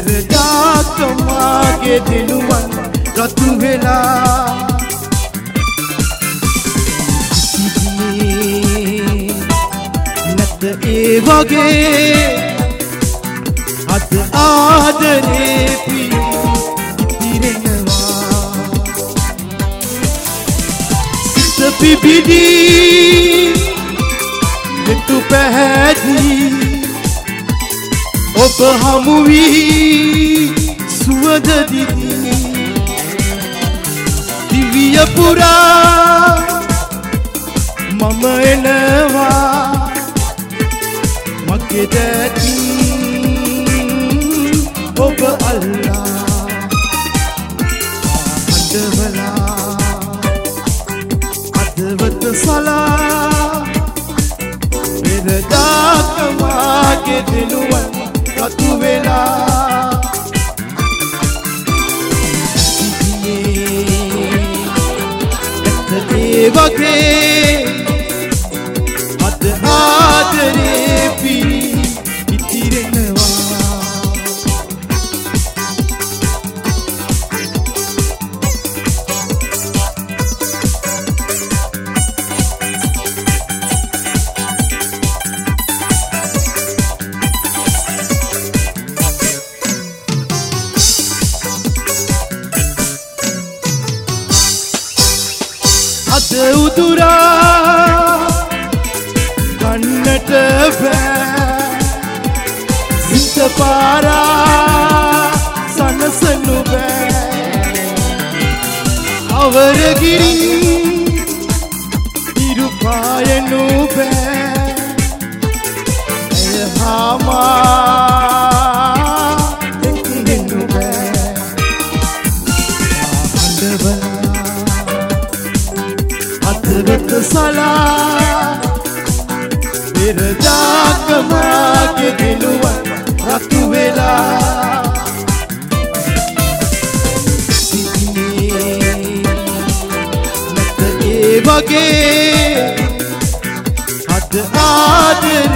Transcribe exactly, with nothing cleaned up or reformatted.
පෙරදාක මාගේ දෙනුවන් රතු වෙලා නැත ඒ වගේ අද ආදරේ පිරිනවා සිත පිබිදි මෙතු පැහැදී ඔබ හමු වී සුවඳ දිදී දිවිය පුරා මම එනවා මගේ දැති ඔබ අල්ලා අඬවලා අදවත සලා පෙරදාක මාගේ දෙනුවන් රතු වෙලා නැත ඒ වගේ අද ආදරේ පිරි ඉතිරෙනවා අද උදුරා ගන්නට බෑ සිත පාරා සනසනු බෑ අවරගිරි ඉරුපායනු බෑ එය හාමා එක්නෙනු බෑ අඬවලා අදවත සලා පෙරදාක මාගේ දෙනුවන් රතු වෙලා සිටිනේ නැත ඒ වගේ අද ආදරේ